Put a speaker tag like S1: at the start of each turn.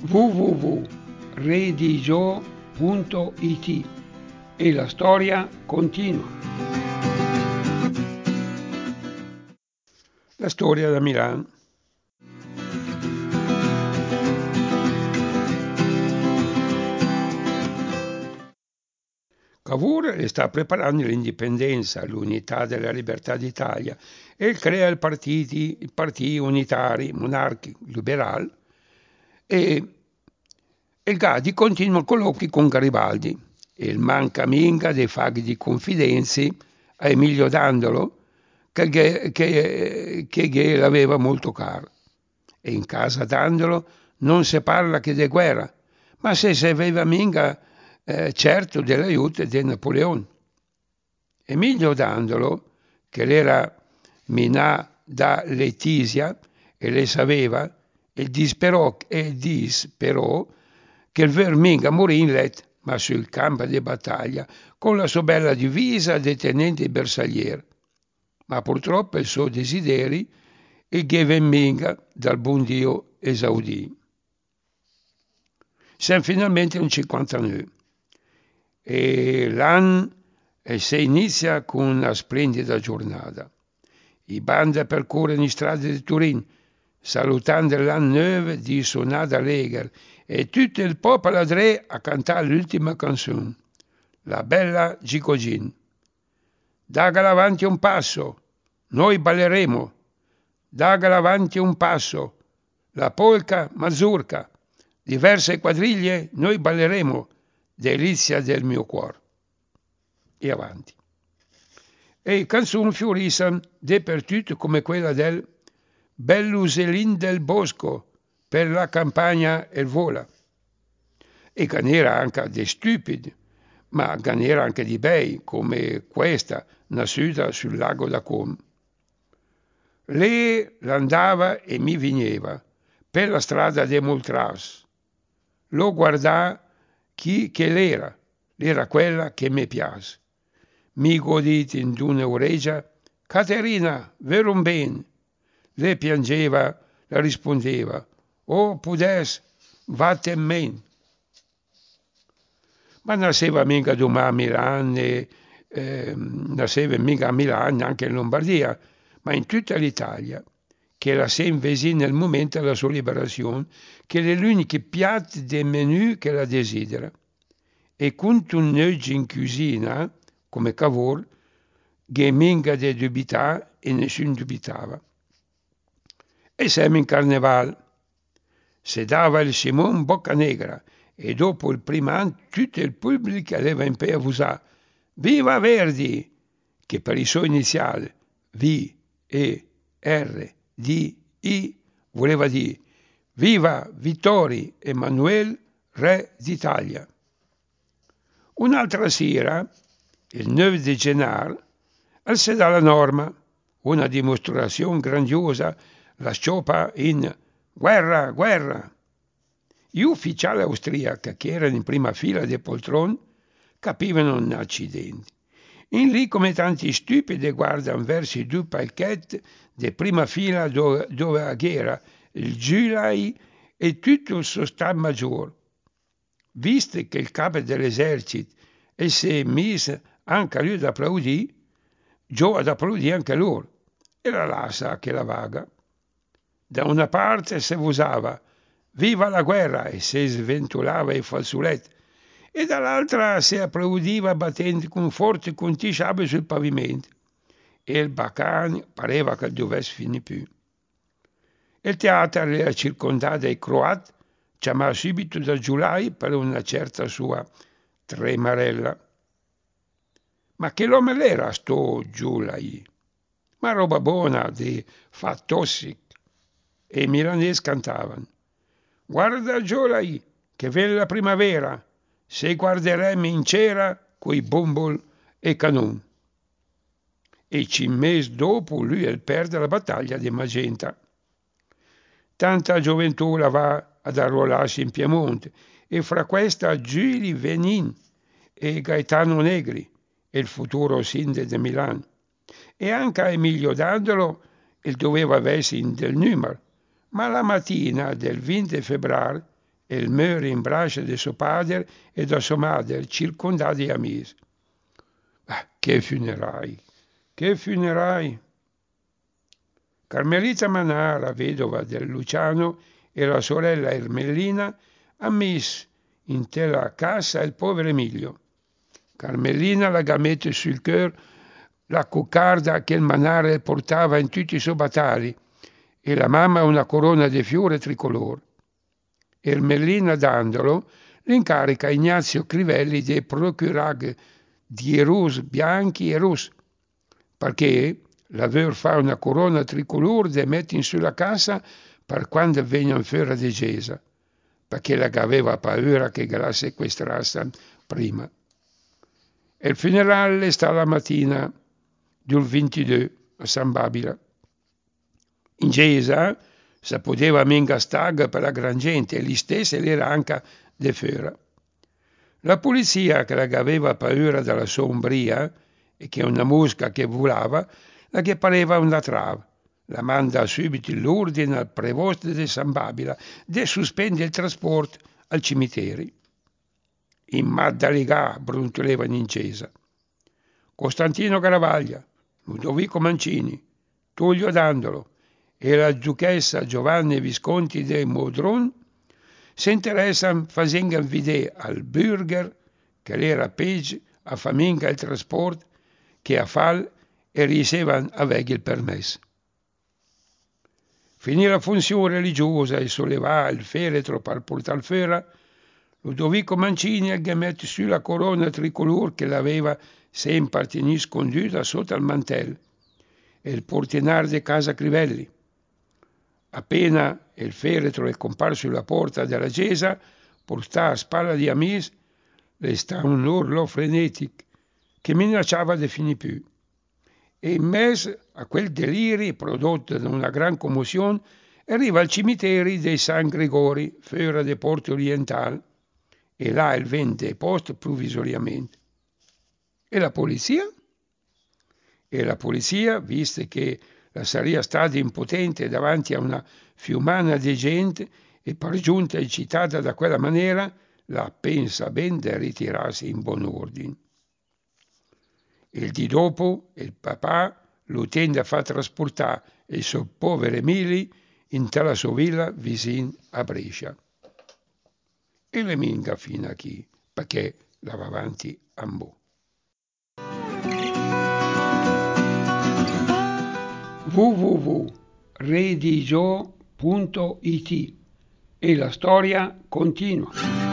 S1: www.redigio.it e la storia continua. La storia da Milano. Cavour sta preparando l'indipendenza, l'unità della libertà d'Italia e crea i partiti unitari, monarchi, liberali e il Gadi continua colloqui con Garibaldi e il mancaminga dei faghi di confidenze a Emilio Dandolo che l'aveva molto caro. E in casa Dandolo non si parla che di guerra, ma se aveva minga certo dell'aiuto di Napoleone. Emilio Dandolo, che era minà da Letizia e le sapeva, e disperò che il verminga morì in let, ma sul campo di battaglia, con la sua bella divisa di tenente bersagliere. Ma purtroppo il suo desiderio il verminga dal buon Dio esaudì. Siamo finalmente nel 59 e l'anno si inizia con una splendida giornata. I bande percorrono le strade di Turin, salutando l'anno nuovo di suonata allegre e tutto il popolo andrà a cantare l'ultima canzone, la bella Gicogin. Dagala avanti un passo, noi balleremo. Dagala avanti un passo, la polka mazurka. Diverse quadriglie noi balleremo, delizia del mio cuore. E avanti. E canzoni fioriscono dappertutto come quella del Belluselin del bosco per la campagna e vola. E ganera anche di stupidi, ma ganera anche di bei, come questa, nasciuta sul lago da Com. Lei andava e mi veniva per la strada di Moltras. Lo guardà chi che l'era quella che mi piace. Mi goditi in una orecchia, Caterina, vero un ben. Lei piangeva, la rispondeva, oh pudes, vatte men. Ma nasceva mica a Milano, nasceva mica a Milano, anche in Lombardia, ma in tutta l'Italia, che la si invesì nel momento della sua liberazione, che è l'unico piatto del menù che la desidera. E con un oggi in cucina, come Cavour, che minga di dubità e nessuno dubitava. E siamo in carnevale. Se dava il Simon Boccanegra e dopo il primo anno tutto il pubblico aveva in pé a usare Viva Verdi, che per i suoi iniziali V-E-R-D-I voleva dire Viva Vittorio Emanuele, re d'Italia. Un'altra sera, il 9 di gennaio, si dà la norma, una dimostrazione grandiosa, la scioppa in guerra, guerra. Gli ufficiali austriaci che erano in prima fila dei poltroni capivano un accidente. In lì come tanti stupidi guardano verso i due palchetti di prima fila dove era il Giulai e tutto il suo Stato Maggiore. Visto che il capo dell'esercito si è messo anche lui ad applaudire, Gio ad applaudire anche loro. Era l'assa che la vaga. Da una parte si usava Viva la guerra e si sventolava i fazzoletti, e dall'altra si applaudiva battendo con forte contisciabe sul pavimento. E il bacano pareva che dovesse finire più. Il teatro era circondato dai croati, chiamato subito da Giulai per una certa sua tremarella. Ma che l'uomo era sto Giulai? Ma roba buona di Fattossic. E i milanesi cantavano. Guarda Giulai, che viene la primavera, se guarderemo in cera coi bombol e canon. E 5 mesi dopo lui perde la battaglia di Magenta. Tanta gioventù la va ad arruolarsi in Piemonte, e fra questa Giuli Venin e Gaetano Negri, il futuro sindaco di Milano. E anche a Emilio Dandolo il doveva avere del numero, ma la mattina del 20 febbraio il meurt in braccia di suo padre e da sua madre, circondato di amici. Che funerai! Che funerai! Carmelita Manara, vedova del Luciano, e la sorella Ermellina ha messo in tela casa il povero Emilio. Carmelina la gamette sul cœur la coccarda che il Manara portava in tutti i suoi battagli e la mamma una corona di fiore tricolore. Ermellina Dandolo l'incarica Ignazio Crivelli di procurare di rus bianchi e rus, perché l'aver fa una corona tricolore da mettere sulla casa per quando vengono fuori di Gesa, perché la aveva paura che la sequestrassero prima. E il funerale sta la mattina del 22 a San Babila. In Gesa si poteva minga stag per la gran gente e gli stessi l'era anche de fuori. La polizia che la aveva paura della sua ombria e che una mosca che volava, la che pareva una trave, la manda subito l'ordine al prevosto di San Babila di sospendere il trasporto al cimitero. In Maddaligà brontolevano in Gesa Costantino Garavaglia, Ludovico Mancini, Tullio Dandolo e la duchessa Giovanni Visconti de Modron si interessano facendo vedere al Bürger che era peggio a faminga il trasporto che a fal e ricevano avere il permesso. Finì la funzione religiosa e sollevare il feretro per portare fuori, Ludovico Mancini ha messo su la corona tricolore che l'aveva sempre tenuta sconduta sotto il mantello e il portinare di casa Crivelli. Appena il feretro è comparso sulla porta della chiesa, portò a spalla di Amis, le sta un urlo frenetico che minacciava di finire più. E in mezzo a quel delirio prodotto da una gran commozione arriva al cimitero dei San Gregori, fuori dei Porti Orientali, e là il vende posto provvisoriamente. E la polizia? E la polizia, visto che la sarebbe stata impotente davanti a una fiumana di gente e per giunta eccitata da quella maniera, la pensa ben da ritirarsi in buon ordine. Il di dopo il papà lo tende a far trasportare il suo povero Emili in tale sua villa vicino a Brescia. E le minga fino a chi, perché la va avanti a mo'. www.redigio.it e la storia continua.